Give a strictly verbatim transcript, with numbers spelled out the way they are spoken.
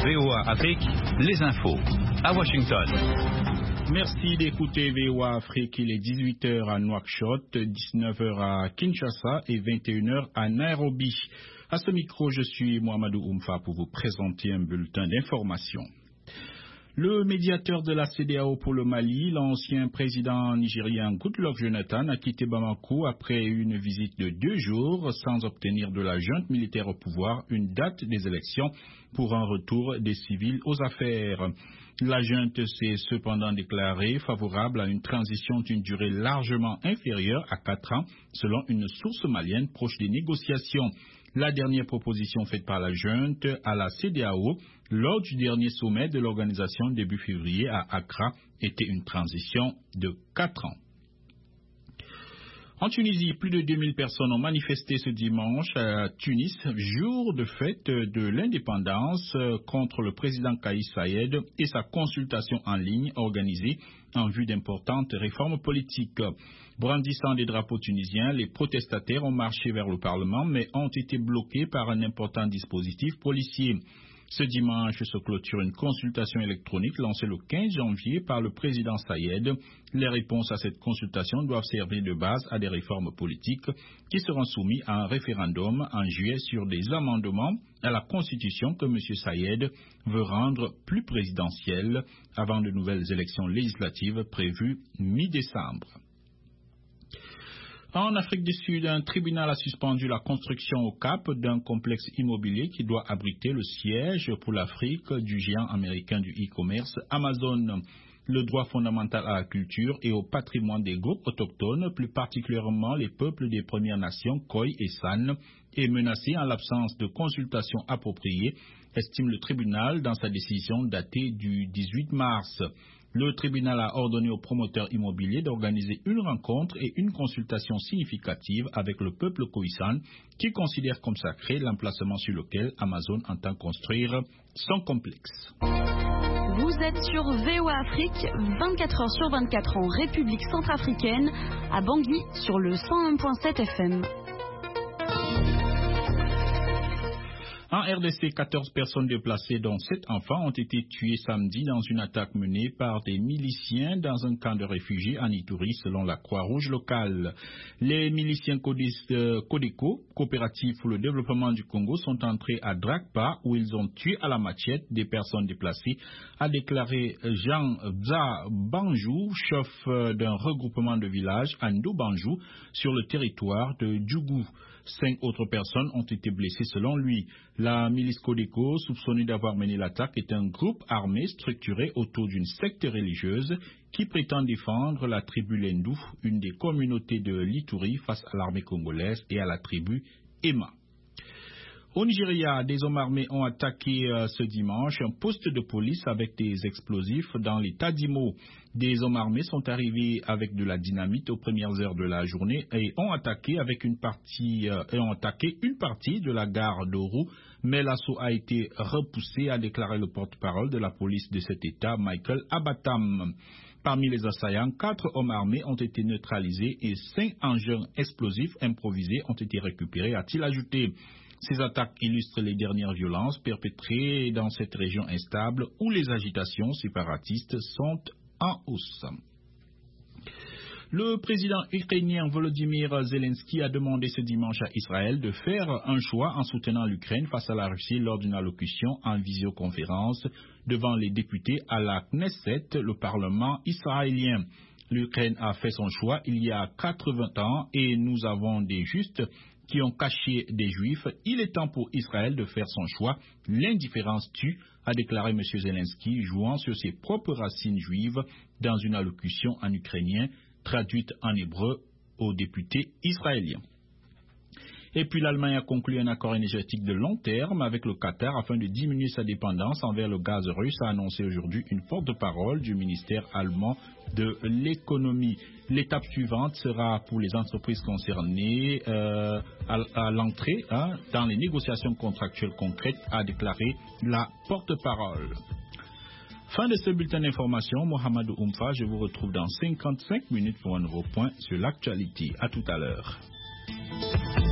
V O A Afrique, les infos à Washington. Merci d'écouter V O A Afrique. Il est dix-huit heures à Nouakchott, dix-neuf heures à Kinshasa et vingt et une heures à Nairobi. À ce micro, je suis Mohamedou Oumfa pour vous présenter un bulletin d'information. Le médiateur de la C D A O pour le Mali, l'ancien président nigérien Goodluck Jonathan, a quitté Bamako après une visite de deux jours sans obtenir de la junte militaire au pouvoir une date des élections pour un retour des civils aux affaires. La junte s'est cependant déclarée favorable à une transition d'une durée largement inférieure à quatre ans, selon une source malienne proche des négociations. La dernière proposition faite par la junte à la C D A O lors du dernier sommet de l'organisation début février à Accra était une transition de quatre ans. En Tunisie, plus de deux mille personnes ont manifesté ce dimanche à Tunis, jour de fête de l'indépendance, contre le président Kais Saied et sa consultation en ligne organisée en vue d'importantes réformes politiques. Brandissant des drapeaux tunisiens, les protestataires ont marché vers le Parlement mais ont été bloqués par un important dispositif policier. Ce dimanche se clôture une consultation électronique lancée le quinze janvier par le président Saied. Les réponses à cette consultation doivent servir de base à des réformes politiques qui seront soumises à un référendum en juillet sur des amendements à la Constitution que M. Saied veut rendre plus présidentielle avant de nouvelles élections législatives prévues mi-décembre. En Afrique du Sud, un tribunal a suspendu la construction au Cap d'un complexe immobilier qui doit abriter le siège pour l'Afrique du géant américain du e-commerce Amazon. Le droit fondamental à la culture et au patrimoine des groupes autochtones, plus particulièrement les peuples des Premières Nations, Khoi et San, est menacé en l'absence de consultation appropriée, estime le tribunal dans sa décision datée du dix-huit mars. Le tribunal a ordonné aux promoteurs immobiliers d'organiser une rencontre et une consultation significative avec le peuple Khoisan qui considère comme sacré l'emplacement sur lequel Amazon entend construire son complexe. Vous êtes sur V O A Afrique, vingt-quatre heures sur vingt-quatre en République centrafricaine, à Bangui sur le cent un virgule sept F M. En R D C, quatorze personnes déplacées, dont sept enfants, ont été tuées samedi dans une attaque menée par des miliciens dans un camp de réfugiés en Ituri, selon la Croix-Rouge locale. Les miliciens Codeco, coopérative pour le développement du Congo, sont entrés à Drakpa, où ils ont tué à la machette des personnes déplacées, a déclaré Jean Bza Banjou, chef d'un regroupement de villages à Ndo-Banjou, sur le territoire de Djougou. Cinq autres personnes ont été blessées selon lui. La milice Codeco, soupçonnée d'avoir mené l'attaque, est un groupe armé structuré autour d'une secte religieuse qui prétend défendre la tribu Lendou, une des communautés de l'Ituri, face à l'armée congolaise et à la tribu Emma. Au Nigeria, des hommes armés ont attaqué euh, ce dimanche un poste de police avec des explosifs dans l'état d'Imo. Des hommes armés sont arrivés avec de la dynamite aux premières heures de la journée et ont attaqué avec une partie euh, et ont attaqué une partie de la gare d'Oru, mais l'assaut a été repoussé, a déclaré le porte-parole de la police de cet état, Michael Abatam. Parmi les assaillants, quatre hommes armés ont été neutralisés et cinq engins explosifs improvisés ont été récupérés, a-t-il ajouté. Ces attaques illustrent les dernières violences perpétrées dans cette région instable où les agitations séparatistes sont en hausse. Le président ukrainien Volodymyr Zelensky a demandé ce dimanche à Israël de faire un choix en soutenant l'Ukraine face à la Russie lors d'une allocution en visioconférence devant les députés à la Knesset, le Parlement israélien. L'Ukraine a fait son choix il y a quatre-vingts ans et nous avons des justes qui ont caché des juifs. Il est temps pour Israël de faire son choix. L'indifférence tue, a déclaré M. Zelensky, jouant sur ses propres racines juives dans une allocution en ukrainien traduite en hébreu aux députés israéliens. Et puis l'Allemagne a conclu un accord énergétique de long terme avec le Qatar afin de diminuer sa dépendance envers le gaz russe, a annoncé aujourd'hui une porte-parole du ministère allemand de l'économie. L'étape suivante sera pour les entreprises concernées euh, à, à l'entrée hein, dans les négociations contractuelles concrètes, a déclaré la porte-parole. Fin de ce bulletin d'information, Mohamedou Oumfa, je vous retrouve dans cinquante-cinq minutes pour un nouveau point sur l'actualité. À tout à l'heure.